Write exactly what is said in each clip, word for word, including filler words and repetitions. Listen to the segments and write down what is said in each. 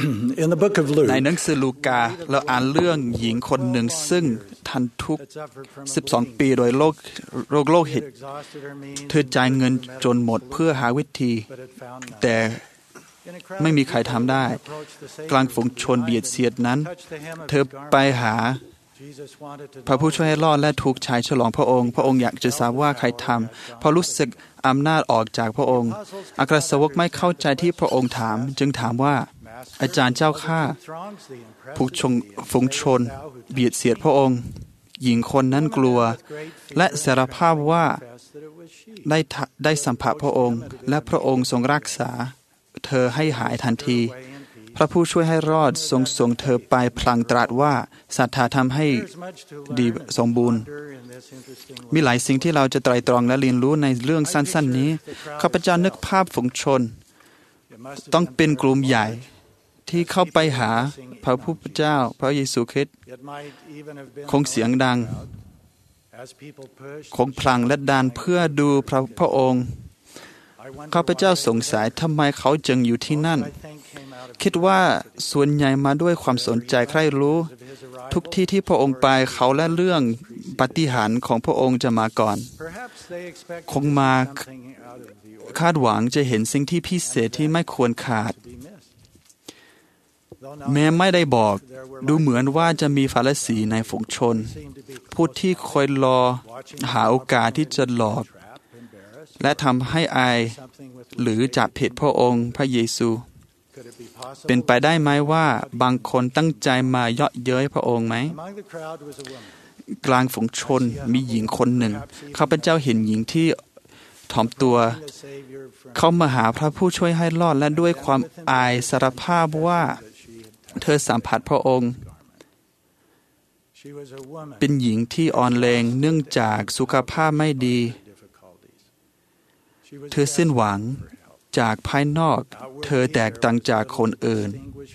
In the book of Luke ในหนังสือลูกาเราอ่านเรื่องหญิงคนหนึ่งซึ่งทันทุกข์สิบสองปีโดยโรคโรคโลหิตเธอจ่ายเงินจนหมดเพื่อหาวิธีแต่ไม่มีใครทำได้กลางฝูงชนเบียดเสียดนั้นเธอไปหาพระผู้ช่วยให้รอดและถูกชายฉลองพระองค์พระองค์อยากจะทราบว่าใครทำเพราะรู้สึกอำนาจออกจากพระองค์อัครสาวกไม่เข้าใจที่พระองค์ถามจึงถามว่าอาจารย์เจ้าข้าผู้ชงฝูงชนเบียดเสียดพระองค์หญิงคนนั้นกลัวและสารภาพว่าได้ได้สัมผัสพระองค์และพระองค์ทรงรักษาเธอให้หายทันทีพระผู้ช่วยให้รอดทรงส่งเธอไปพลางตรัสว่าศรัทธาทำให้ดีสมบูรณ์มีหลายสิ่งที่เราจะไตร่ตรองและเรียนรู้ในเรื่องสั้นๆนี้ข้าพเจ้านึกภาพฝูงชนต้องเป็นกลุ่มใหญ่ที่เข้าไปหาพระผู้เจ้าพระเยซูคริสต์คงเสียงดังคงพลังและดันเพื่อดูพระพระองค์ข้าพเจ้าสงสัยทำไมเขาจึงอยู่ที่นั่นคิดว่าส่วนใหญ่มาด้วยความสนใจใคร่รู้ทุกที่ที่พระองค์ไปเขาและเรื่องปาฏิหาริย์ของพระองค์จะมาก่อนคงมาคาดหวังจะเห็นสิ่งที่พิเศษที่ไม่ควรขาดแม้ไม่ได้บอกดูเหมือนว่าจะมีฟาริสีในฝูงชนผู้ที่คอยรอหาโอกาสที่จะหลอกและทำให้อายหรือจับผิดพระองค์พระเยซูเป็นไปได้ไหมว่าบางคนตั้งใจมาเยาะเย้ยพระองค์ไหมกลางฝูงชนมีหญิงคนหนึ่งข้าพเจ้าเห็นหญิงที่ถ่อมตัวเข้ามาหาพระผู้ช่วยให้รอดและด้วยความอายสารภาพว่าเธอสัมผัสพระองค์เป็นหญิงที่อ่อนแรงเนื่องจากสุขภาพไม่ดีเธอสิ้นหวังจากภายนอกเธอแตกต่างจากคนอื่น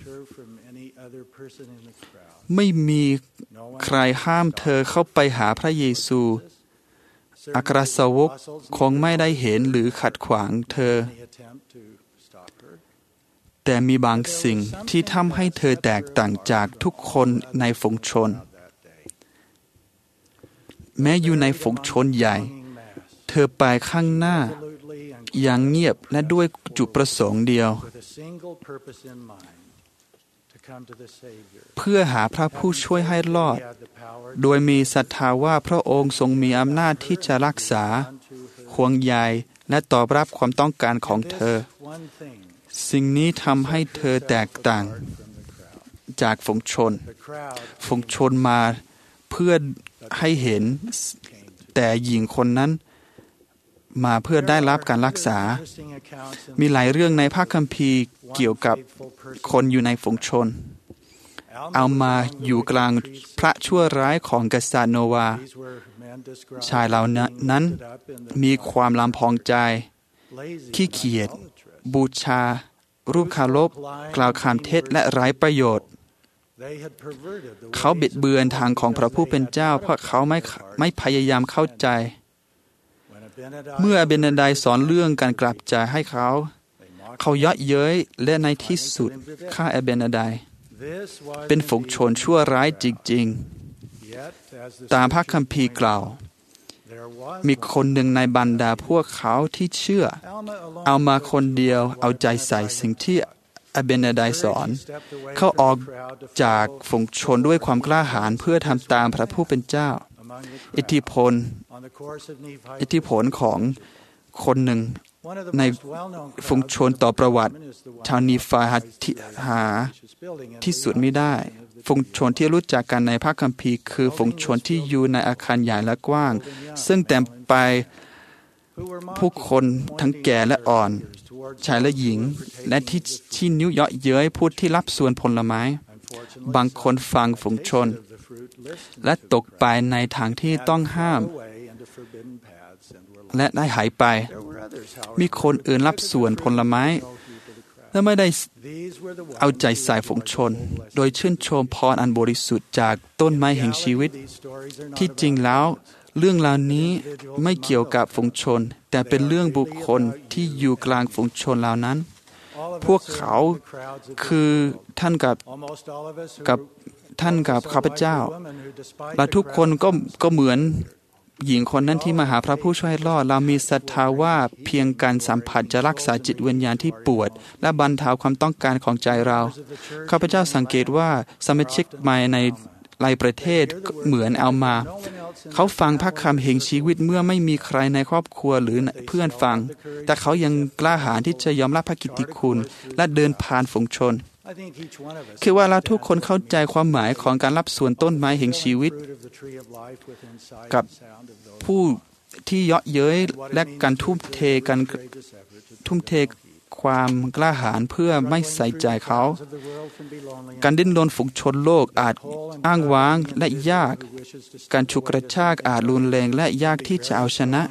ไม่มีใครห้ามเธอเข้าไปหาพระเยซูอัครสาวกคงไม่ได้เห็นหรือขัดขวางเธอแต่มีบางสิ่งที่ทำให้เธอแตกต่างจากทุกคนในฝูงชนแม้อยู่ในฝูงชนใหญ่เธอไปข้างหน้าอย่างเงียบและด้วยจุดประสงค์เดียวเพื่อหาพระผู้ช่วยให้รอดโดยมีศรัทธาว่าพระองค์ทรงมีอำนาจที่จะรักษาห่วงใยและตอบรับความต้องการของเธอสิ่งนี้ทำให้เธอแตกต่างจากฝูงชนฝูงชนมาเพื่อให้เห็นแต่หญิงคนนั้นมาเพื่อได้รับการรักษามีหลายเรื่องในพระคัมภีร์เกี่ยวกับคนอยู่ในฝูงชนเอามาอยู่กลางพระชั่วร้ายของกษัตริย์โนวาชายเหล่านั้นมีความลำพองใจขี้เกียจบูชารูปเคารพกล่าวคำเท็จและไร้ประโยชน์เขาบิดเบือนทางของพระผู้เป็นเจ้าเพราะเขาไม่ไม่พยายามเข้าใจเมื่ออเบนไดสอนเรื่องการกลับใจให้เขาเขาเยาะเย้ยและในที่สุดฆ่าอเบนไดเป็นฝูงชนชั่วร้ายจริงๆตามพระคัมภีร์กล่าวมีคนหนึ่งในบรรดาพวกเขาที่เชื่อเอามาคนเดียวเอาใจใส่สิ่งที่อเบนไดสอนเขาออกจากฝูงชนด้วยความกล้าหาญเพื่อทำตามพระผู้เป็นเจ้าอิทธิพลอิทธิพลของคนหนึ่งในฝูงชนต่อประวัติชาวนีฟาหาที่สุดไม่ได้ฝูงชนที่รู้จักกันในพระคัมภีร์คือฝูงชนที่อยู่ในอาคารใหญ่และกว้างซึ่งเต็มไปผู้คนทั้งแก่และอ่อนชายและหญิงและที่ที่นิ้วเยาะเย้ยผู้ที่รับส่วนผลไม้บางคนฟังฝูงชนและตกไปในทางที่ต้องห้ามและได้หายไปมีคนอื่นรับส่วนผลไม้และไม่ได้เอาใจใส่ฝูงชนโดยชื่นชมพรอันบริสุทธิ์จากต้นไม้แห่งชีวิตที่จริงแล้วเรื่องราวนี้ไม่เกี่ยวกับฝูงชนแต่เป็นเรื่องบุคคลที่อยู่กลางฝูงชนเหล่านั้นพวกเขาคือท่านกับกับท่านกับข้าพเจ้าและทุกคนก็ก็เหมือนหญิงคนนั้นที่มาหาพระผู้ช่วยรอดเรามีศรัทธาว่าเพียงการสัมผัสจะรักษาจิตวิญญาณที่ปวดและบรรเทาความต้องการของใจเราข้าพเจ้าสังเกตว่าสมาชิกใหม่ในหลายประเทศเหมือนเอามาเขาฟังพระคำแห่งชีวิตเมื่อไม่มีใครในครอบครัวหรือเพื่อนฟังแต่เขายังกล้าหาญที่จะยอมรับพระกิตติคุณและเดินผ่านฝูงชนคือว่าเราทุกคนเข้าใจความหมายของการรับส่วนต้นไม้แห่งชีวิตกับผู้ที่เยาะเย้ยและการทุ่มเทกันทุ่มเทความกล้าหาญเพื่อไม่ใส่ใจเขาการดิ้นรนฝูงชนโลกอาจอ้างว้างและยากการฉุกกระชากอาจรุนแรงและยากที่จะเอาชนะ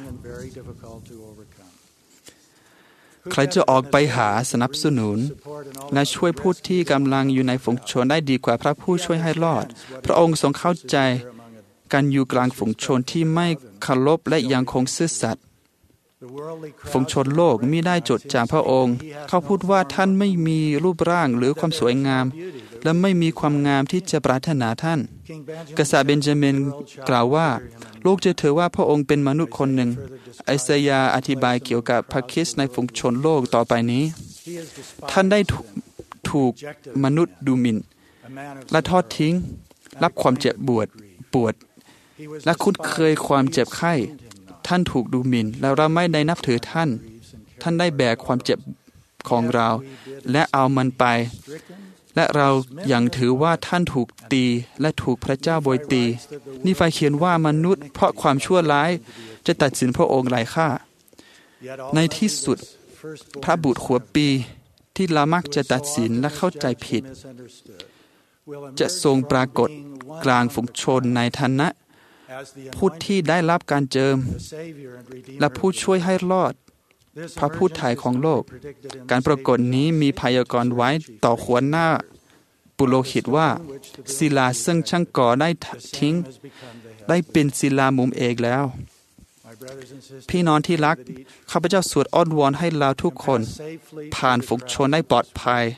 ใครจะออกไปหาสนับสนุนและช่วยผู้ที่กำลังอยู่ในฝูงชนได้ดีกว่าพระผู้ช่วยให้รอดพระองค์ทรงเข้าใจการอยู่กลางฝูงชนที่ไม่เคารพและยังคงซื่อสัตย์ฝูงชนโลกมิได้จดจำพระองค์เขาพูดว่าท่านไม่มีรูปร่างหรือความสวยงามและไม่มีความงามที่จะปรารถนาท่านกษัตริย์เบนจามินกล่าวว่าโลกจะถือว่าพระองค์เป็นมนุษย์คนหนึ่งไอซายาอธิบายเกี่ยวกับพระคริสต์ในฝูงชนโลกต่อไปนี้ท่านได้ถูกมนุษย์ดูหมิ่นและทอดทิ้งรับความเจ็บปวดปวดและคุ้นเคยความเจ็บไข้ท่านถูกดูหมิ่นแล้วเราไม่ได้นับถือท่านท่านได้แบกความเจ็บของเราและเอามันไปและเรายังถือว่าท่านถูกตีและถูกพระเจ้าโบยตีนี่ไฟเขียนว่ามนุษย์เพราะความชั่วร้ายจะตัดสินพระองค์ไร้ค่าในที่สุดพระบุตรหัวปีที่เรามักจะตัดสินและเข้าใจผิดจะทรงปรากฏกลางฝูงชนในฐานะผู้ที่ได้รับการเจิมและผู้ช่วยให้รอดพระผู้ไถ่ของโลกการปรากฏนี้มีพยากรณ์ไว้ต่อหัวหน้าปุโรหิตว่าศิลาซึ่งช่างก่อได้ทิ้งได้เป็นศิลามุมเอกแล้วพี่น้องที่รักข้าพเจ้าสวดอ้อนวอนให้เราทุกคนผ่านฝูงชนได้ปลอดภัย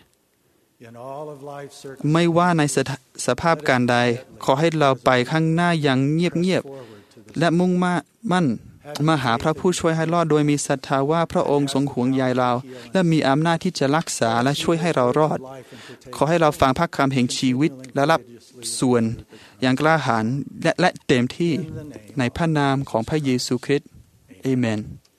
ไม่ว่าในสภาพการใดขอให้เราไปข้างหน้าอย่างเงียบๆและมุ่งมั่นมาหาพระผู้ช่วยให้รอดโดยมีศรัทธาว่าพระองค์ทรงห่วงใยเราและมีอำนาจที่จะรักษาและช่วยให้เรารอดขอให้เราฟังพระคำแห่งชีวิตและรับส่วนอย่างกล้าหาญและเต็มที่ในพระนามของพระเยซูคริสต์อาเมน